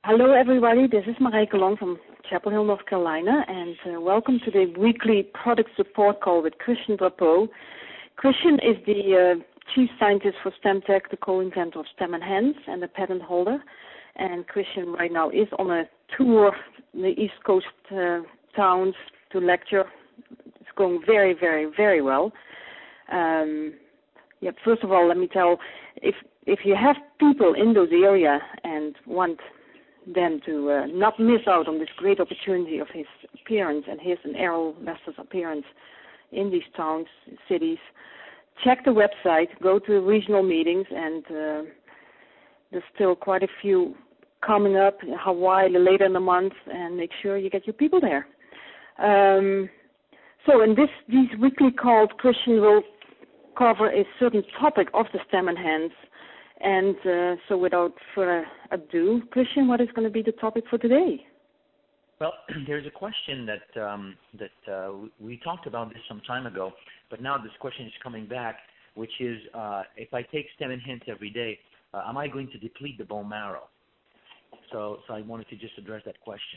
Hello, everybody. This is Marijke Long from Chapel Hill, North Carolina, and welcome to the weekly product support call with Christian Drapeau. Christian is the chief scientist for StemTech, the co-inventor of STEM Enhance, and the patent holder. And Christian right now is on a tour in the East Coast towns to lecture. It's going very, very, very well. First of all, let me tell, if you have people in those areas and want them to not miss out on this great opportunity of his appearance and his and Errol Lester's appearance in these towns, cities, check the website, go to regional meetings, and there's still quite a few coming up in Hawaii later in the month, and make sure you get your people there. So in these weekly calls, Christian will cover a certain topic of the STEM Enhance. And so without further ado, Christian, what is going to be the topic for today? Well, there's a question that we talked about this some time ago, but now this question is coming back, which is if I take STEM Enhance every day, am I going to deplete the bone marrow? So I wanted to just address that question.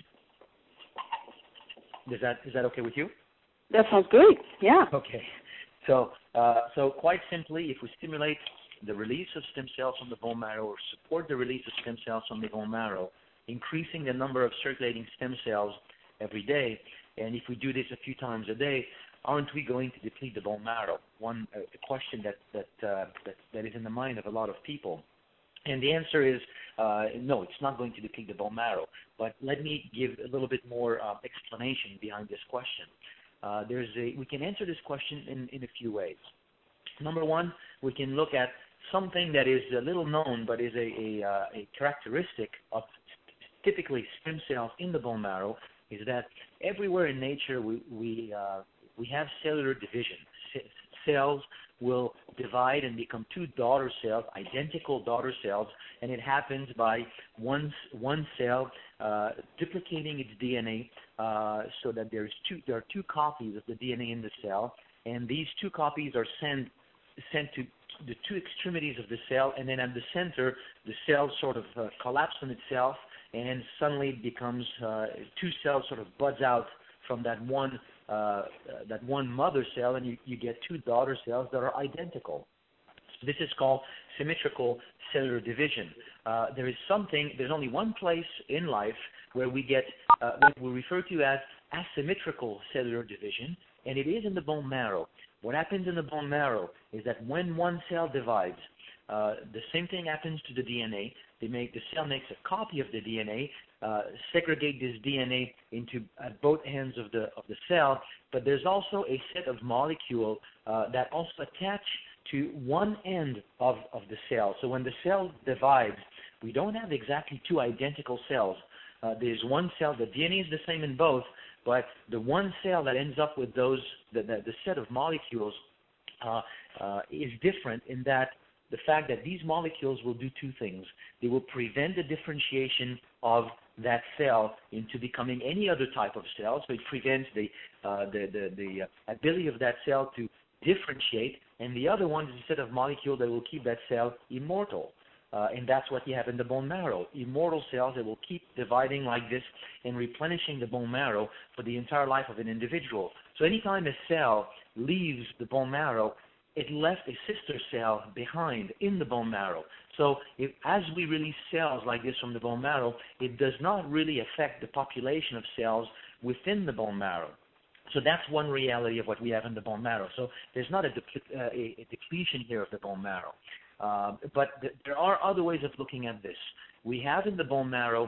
Is that okay with you? That sounds great. Yeah. Okay. So quite simply, if we stimulate the release of stem cells from the bone marrow or support the release of stem cells from the bone marrow, increasing the number of circulating stem cells every day, and if we do this a few times a day, aren't we going to deplete the bone marrow? A question that is in the mind of a lot of people. And the answer is no, it's not going to deplete the bone marrow. But let me give a little bit more explanation behind this question. We can answer this question in a few ways. Number one, we can look at something that is a little known, but is a characteristic of typically stem cells in the bone marrow, is that everywhere in nature we have cellular division. Cells will divide and become two daughter cells, identical daughter cells, and it happens by one cell duplicating its DNA, so that there are two copies of the DNA in the cell, and these two copies are sent to the two extremities of the cell, and then at the center, the cell sort of collapses on itself, and suddenly it becomes two cells sort of buds out from that one mother cell, and you get two daughter cells that are identical. So this is called symmetrical cellular division. There's only one place in life where we get what we refer to as asymmetrical cellular division, and it is in the bone marrow. What happens in the bone marrow is that when one cell divides, the same thing happens to the DNA. The cell makes a copy of the DNA, segregate this DNA into at both ends of the cell, but there's also a set of molecules that also attach to one end of the cell. So when the cell divides, we don't have exactly two identical cells. There's one cell, the DNA is the same in both, but the one cell that ends up with the set of molecules is different in that the fact that these molecules will do two things. They will prevent the differentiation of that cell into becoming any other type of cell, so it prevents the ability of that cell to differentiate, and the other one is a set of molecules that will keep that cell immortal. And that's what you have in the bone marrow. Immortal cells that will keep dividing like this and replenishing the bone marrow for the entire life of an individual. So anytime a cell leaves the bone marrow, it left a sister cell behind in the bone marrow. So as we release cells like this from the bone marrow, it does not really affect the population of cells within the bone marrow. So that's one reality of what we have in the bone marrow. So there's not a depletion here of the bone marrow. But there are other ways of looking at this. We have in the bone marrow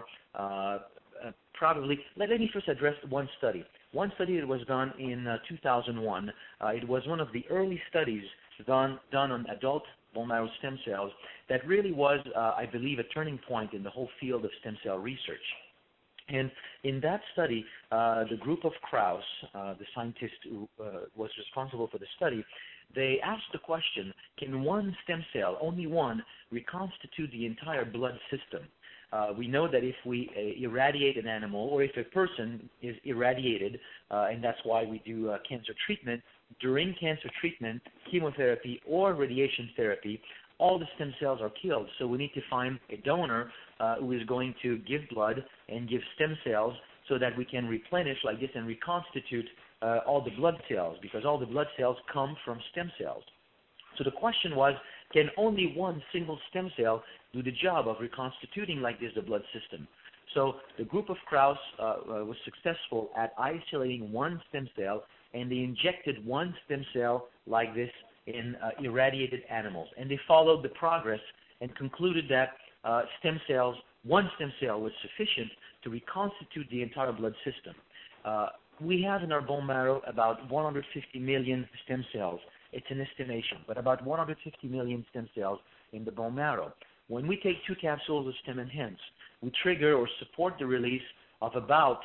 let me first address one study. One study that was done in 2001. It was one of the early studies done on adult bone marrow stem cells that really was, I believe, a turning point in the whole field of stem cell research. And in that study, the group of Krauss, the scientist who was responsible for the study, they asked the question, can one stem cell, only one, reconstitute the entire blood system? We know that if we irradiate an animal, or if a person is irradiated, and that's why we do cancer treatment, during cancer treatment, chemotherapy or radiation therapy, all the stem cells are killed. So we need to find a donor who is going to give blood and give stem cells so that we can replenish like this and reconstitute all the blood cells, because all the blood cells come from stem cells. So the question was, can only one single stem cell do the job of reconstituting like this the blood system? So the group of Krauss was successful at isolating one stem cell, and they injected one stem cell like this in irradiated animals. And they followed the progress and concluded that one stem cell was sufficient to reconstitute the entire blood system. We have in our bone marrow about 150 million stem cells. It's an estimation, but about 150 million stem cells in the bone marrow. When we take 2 capsules of Stem Enhance, we trigger or support the release of about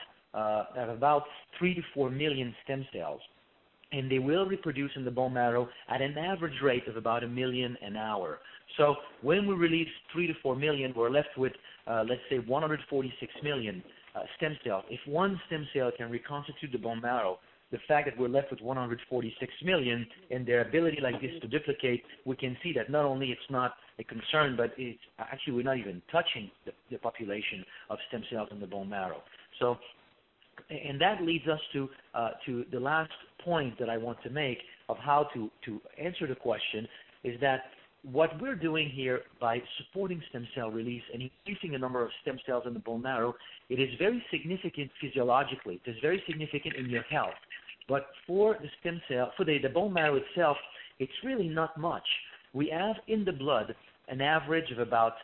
3 to 4 million stem cells, and they will reproduce in the bone marrow at an average rate of about 1 million an hour. So when we release 3 to 4 million, we're left with, let's say, 146 million stem cells. If one stem cell can reconstitute the bone marrow, the fact that we're left with 146 million and their ability like this to duplicate, we can see that not only it's not a concern, but it's actually we're not even touching the population of stem cells in the bone marrow. So, and that leads us to the last point that I want to make of how to answer the question, is that what we're doing here by supporting stem cell release and increasing the number of stem cells in the bone marrow, it is very significant physiologically. It is very significant in your health. But for the stem cell, for the bone marrow itself, it's really not much. We have in the blood an average of about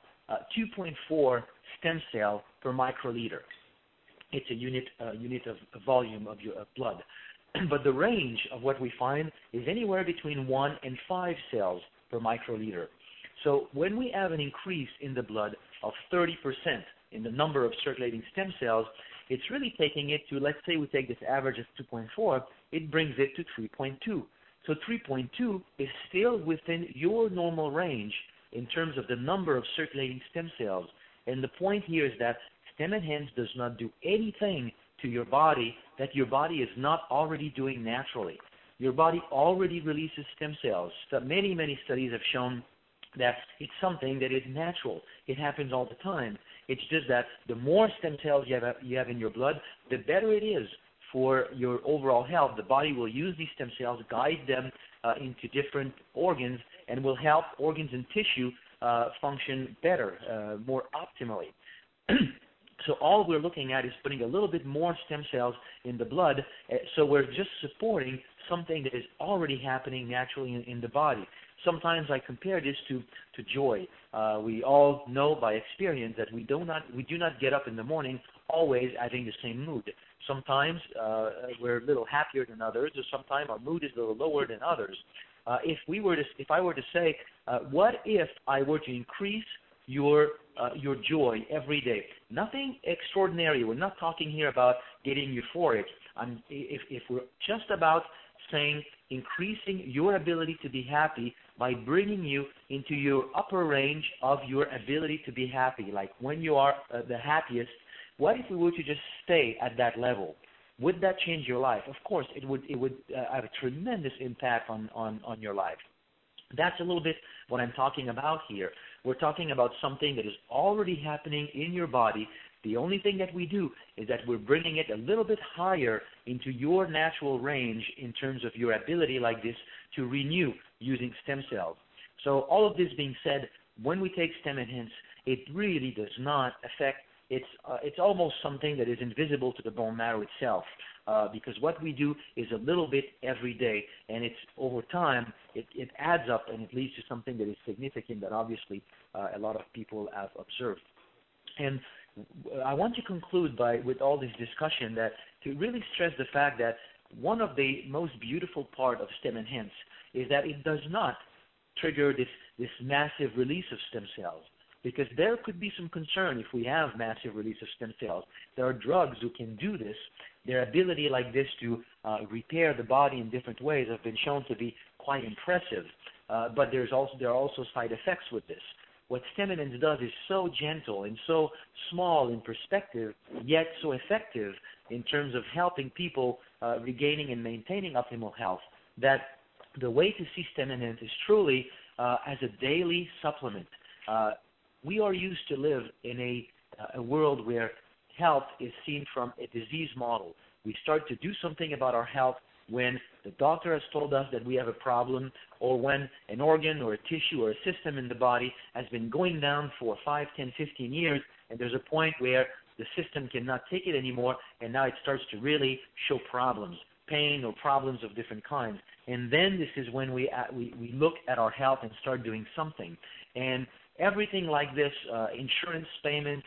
2.4 stem cell per microliter. It's a unit of volume of your blood. But the range of what we find is anywhere between 1 and 5 cells per microliter. So when we have an increase in the blood of 30% in the number of circulating stem cells, it's really taking it to, let's say we take this average of 2.4, it brings it to 3.2. So 3.2 is still within your normal range in terms of the number of circulating stem cells. And the point here is that Stem Enhance does not do anything to your body that your body is not already doing naturally. Your body already releases stem cells. So many studies have shown that it's something that is natural. It happens all the time. It's just that the more stem cells you have in your blood, the better it is for your overall health. The body will use these stem cells, guide them into different organs, and will help organs and tissue function better, more optimally. So all we're looking at is putting a little bit more stem cells in the blood, so we're just supporting something that is already happening naturally in the body. Sometimes I compare this to joy. We all know by experience that we do not get up in the morning always having the same mood. Sometimes we're a little happier than others, or sometimes our mood is a little lower than others. If I were to say, what if I were to increase your joy every day? Nothing extraordinary. We're not talking here about getting euphoric. If we're just about saying increasing your ability to be happy by bringing you into your upper range of your ability to be happy, like when you are the happiest, what if we were to just stay at that level? Would that change your life? Of course, it would have a tremendous impact on your life. That's a little bit what I'm talking about here. We're talking about something that is already happening in your body. The only thing that we do is that we're bringing it a little bit higher into your natural range in terms of your ability like this to renew using stem cells. So all of this being said, when we take Stem Enhance, it really does not affect, it's almost something that is invisible to the bone marrow itself. Because what we do is a little bit every day, and it's over time, it adds up and it leads to something that is significant that obviously a lot of people have observed. And I want to conclude with all this discussion that to really stress the fact that one of the most beautiful part of Stem Enhance is that it does not trigger this massive release of stem cells. Because there could be some concern if we have massive release of stem cells. There are drugs who can do this. Their ability like this to repair the body in different ways have been shown to be quite impressive. But there are also side effects with this. What Stem Enhance does is so gentle and so small in perspective, yet so effective in terms of helping people regaining and maintaining optimal health, that the way to see Stem Enhance is truly as a daily supplement. We are used to live in a world where health is seen from a disease model. We start to do something about our health when the doctor has told us that we have a problem, or when an organ or a tissue or a system in the body has been going down for 5, 10, 15 years, and there's a point where the system cannot take it anymore, and now it starts to really show problems, pain or problems of different kinds. And then this is when we look at our health and start doing something. And everything like this, insurance payments,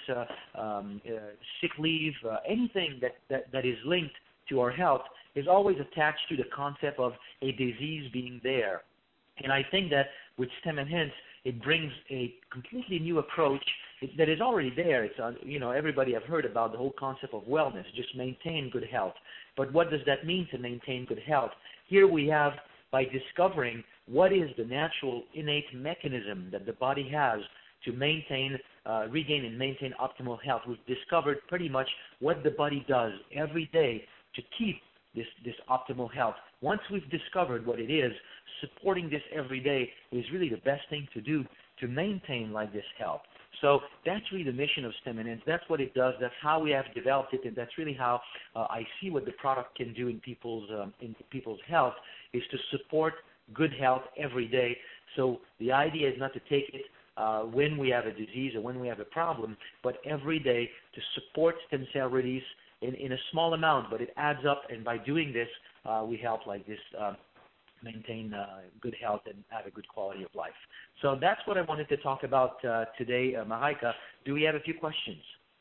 sick leave, anything that is linked to our health is always attached to the concept of a disease being there. And I think that with STEM Enhance, it brings a completely new approach that is already there. It's everybody have heard about the whole concept of wellness, just maintain good health. But what does that mean to maintain good health? Here we have, by discovering what is the natural innate mechanism that the body has to maintain, regain and maintain optimal health, we've discovered pretty much what the body does every day to keep this optimal health. Once we've discovered what it is, supporting this every day is really the best thing to do to maintain like this health. So that's really the mission of STEM Enhance. That's what it does. That's how we have developed it, and that's really how I see what the product can do in people's health, is to support good health every day. So the idea is not to take it when we have a disease or when we have a problem, but every day to support stem cell release in a small amount, but it adds up, and by doing this, we help like this maintain good health and have a good quality of life. So that's what I wanted to talk about today, Marijke. Do we have a few questions?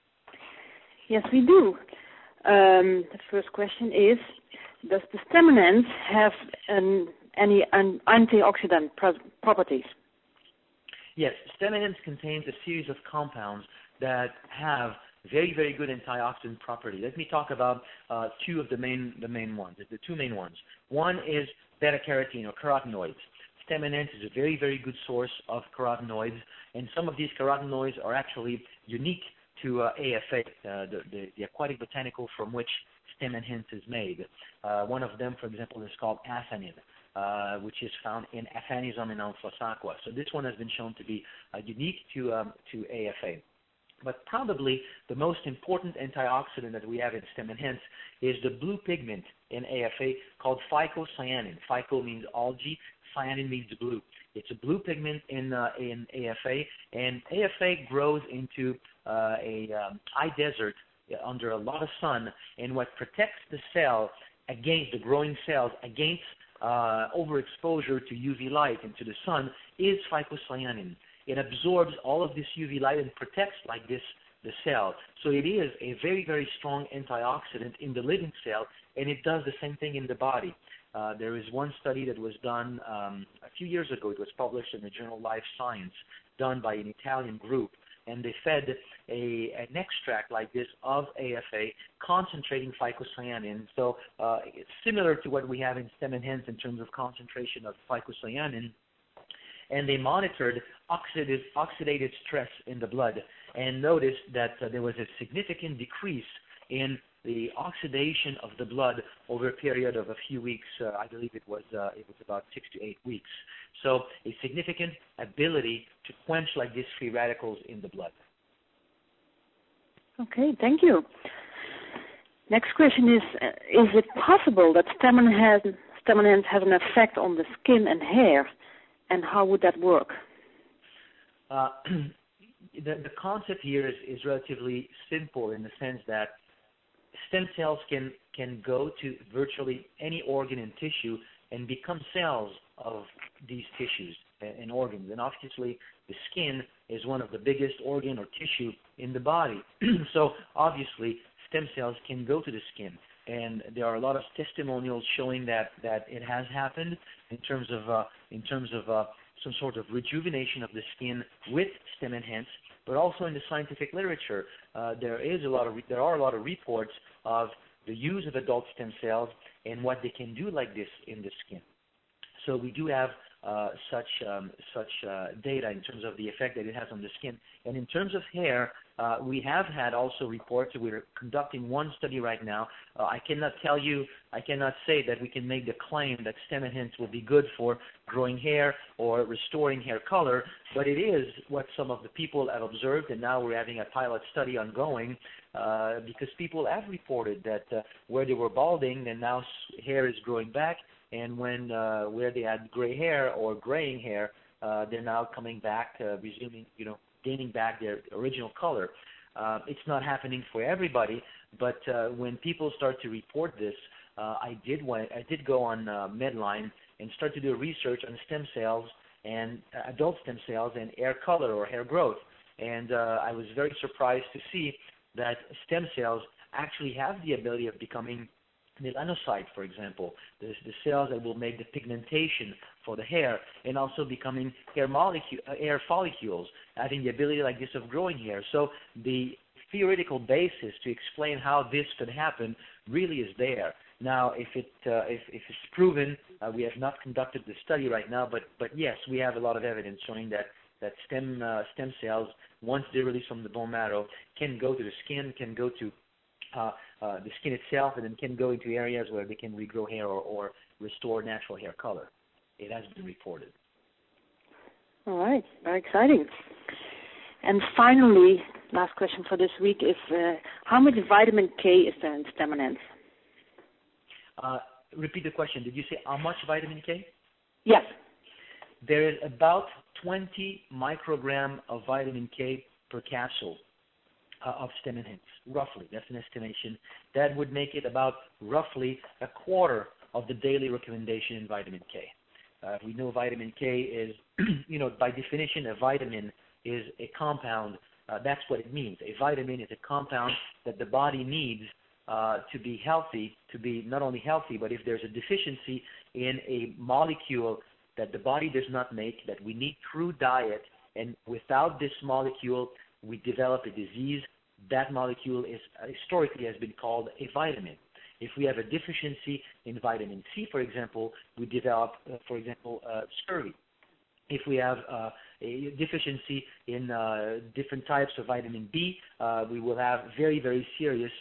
Yes, we do. The first question is, does the STEM Enhance have any antioxidant properties? Yes, STEM Enhance contains a series of compounds that have very, very good antioxidant property. Let me talk about two of the main ones, the two main ones. One is beta-carotene or carotenoids. STEM Enhance is a very, very good source of carotenoids, and some of these carotenoids are actually unique to AFA, the aquatic botanical from which STEM Enhance is made. One of them, for example, is called afanin, which is found in Aphanizomenon and Alphas aqua. So this one has been shown to be unique to AFA. But probably the most important antioxidant that we have in STEM Enhance is the blue pigment in AFA called phycocyanin. Phyco means algae, cyanin means blue. It's a blue pigment in AFA, and AFA grows into a high desert under a lot of sun, and what protects the cell against the growing cells against overexposure to UV light and to the sun is phycocyanin. It absorbs all of this UV light and protects like this the cell. So it is a very, very strong antioxidant in the living cell, and it does the same thing in the body. There is one study that was done a few years ago. It was published in the journal Life Science, done by an Italian group, and they fed an extract like this of AFA, concentrating phycocyanin. So it's similar to what we have in STEM Enhance in terms of concentration of phycocyanin. And they monitored oxidative stress in the blood and noticed that there was a significant decrease in the oxidation of the blood over a period of a few weeks. I believe it was about 6 to 8 weeks. So a significant ability to quench like these free radicals in the blood. Okay, thank you. Next question is it possible that STEM Enhance has an effect on the skin and hair? And how would that work? The concept here is relatively simple in the sense that stem cells can go to virtually any organ and tissue and become cells of these tissues and organs. And obviously, the skin is one of the biggest organ or tissue in the body. So obviously, stem cells can go to the skin. And there are a lot of testimonials showing that it has happened in terms of some sort of rejuvenation of the skin with STEM Enhance, but also in the scientific literature, there are a lot of reports of the use of adult stem cells and what they can do like this in the skin. So we do have such data in terms of the effect that it has on the skin. And in terms of hair, We have had also reports. We're conducting one study right now. I cannot say that we can make the claim that stem enhance will be good for growing hair or restoring hair color, but it is what some of the people have observed, and now we're having a pilot study ongoing because people have reported that where they were balding, and now hair is growing back, and where they had gray hair or graying hair, they're now coming back, resuming, gaining back their original color. It's not happening for everybody, but when people start to report this, I did go on Medline and start to do research on stem cells and adult stem cells and hair color or hair growth. And I was very surprised to see that stem cells actually have the ability of becoming melanocyte, for example, the cells that will make the pigmentation for the hair, and also becoming hair follicles, having the ability like this of growing hair. So the theoretical basis to explain how this could happen really is there. Now, if it's proven, we have not conducted the study right now, but yes, we have a lot of evidence showing that stem cells, once they're released from the bone marrow, can go to the skin, can go to the skin itself, and then can go into areas where they can regrow hair or restore natural hair color. It has been reported. All right, very exciting. And finally, last question for this week is how much vitamin K is there in stem enhance? Repeat the question. Did you say how much vitamin K? Yes. There is about 20 microgram of vitamin K per capsule of stem enhance, roughly. That's an estimation. That would make it about roughly a quarter of the daily recommendation in vitamin K. We know vitamin K is, by definition, a vitamin is a compound. That's what it means. A vitamin is a compound that the body needs to be healthy, to be not only healthy, but if there's a deficiency in a molecule that the body does not make, that we need through diet, and without this molecule, we develop a disease. That molecule is historically has been called a vitamin. If we have a deficiency in vitamin C, for example, we develop, scurvy. If we have a deficiency in different types of vitamin B, we will have very, very serious,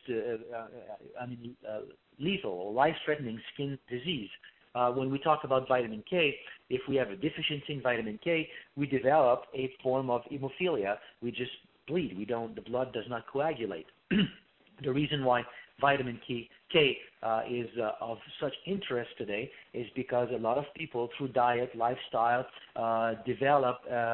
lethal or life-threatening skin disease. When we talk about vitamin K, if we have a deficiency in vitamin K, we develop a form of hemophilia. We just bleed. The blood does not coagulate. The reason why vitamin K is of such interest today is because a lot of people, through diet, lifestyle, develop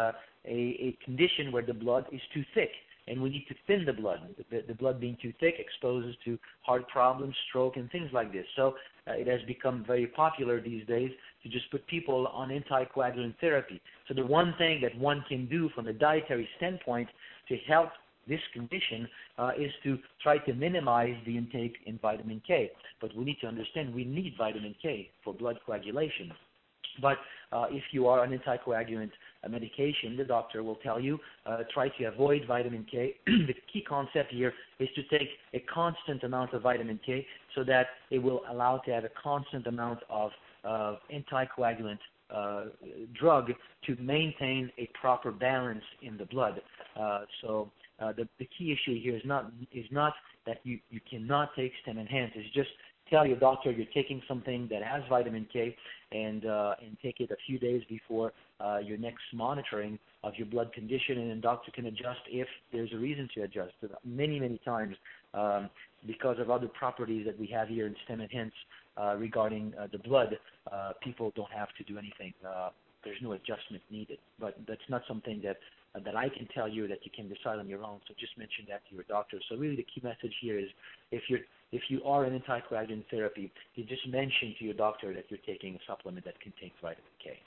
a condition where the blood is too thick, and we need to thin the blood. The blood being too thick exposes to heart problems, stroke, and things like this. So it has become very popular these days to just put people on anticoagulant therapy. So the one thing that one can do from a dietary standpoint to help this condition is to try to minimize the intake in vitamin K. But we need to understand we need vitamin K for blood coagulation. But if you are on anticoagulant medication, the doctor will tell you try to avoid vitamin K. The key concept here is to take a constant amount of vitamin K so that it will allow to have a constant amount of anticoagulant drug to maintain a proper balance in the blood. So the key issue here is not that you cannot take stem enhance. It's just tell your doctor you're taking something that has vitamin K and take it a few days before your next monitoring of your blood condition, and the doctor can adjust if there's a reason to adjust. Many, many times because of other properties that we have here in stem enhance regarding the blood, people don't have to do anything. There's no adjustment needed. But that's not something that I can tell you that you can decide on your own. So just mention that to your doctor. So really the key message here is if you are in anticoagulant therapy, you just mention to your doctor that you're taking a supplement that contains vitamin K.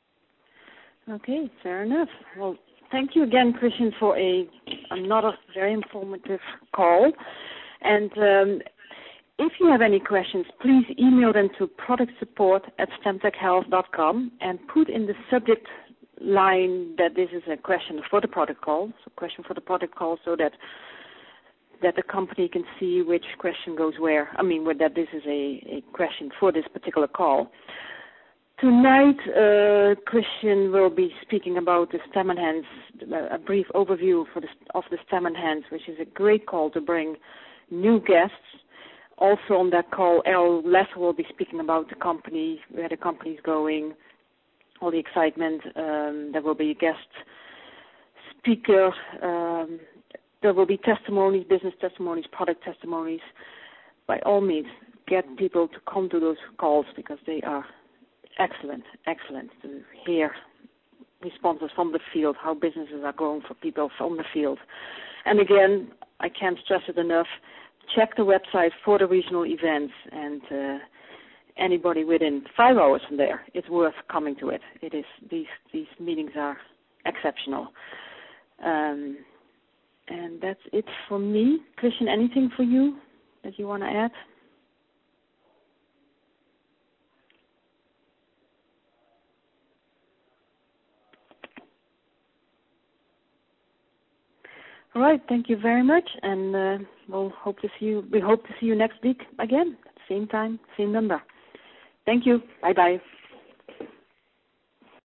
Okay, fair enough. Well, thank you again, Christian, for another very informative call. And if you have any questions, please email them to productsupport@stemtechhealth.com and put in the subject line that this is a question for the product call, so that the company can see which question goes where. That this is a question for this particular call. Tonight, Christian will be speaking about the Stem and Hands, a brief overview of the Stem and Hands, which is a great call to bring new guests. Also on that call, Errol Lesser will be speaking about the company, where the company is going, all the excitement. There will be a guest speaker. There will be testimonies, business testimonies, product testimonies. By all means, get people to come to those calls because they are excellent to hear responses from the field, how businesses are going for people from the field. And again, I can't stress it enough, check the website for the regional events, and anybody within 5 hours from there, it's worth coming to it. It is, these meetings are exceptional. And that's it for me. Christian, anything for you that you want to add? All right, thank you very much, and we hope to see you next week again, same time, same number. Thank you. Bye-bye.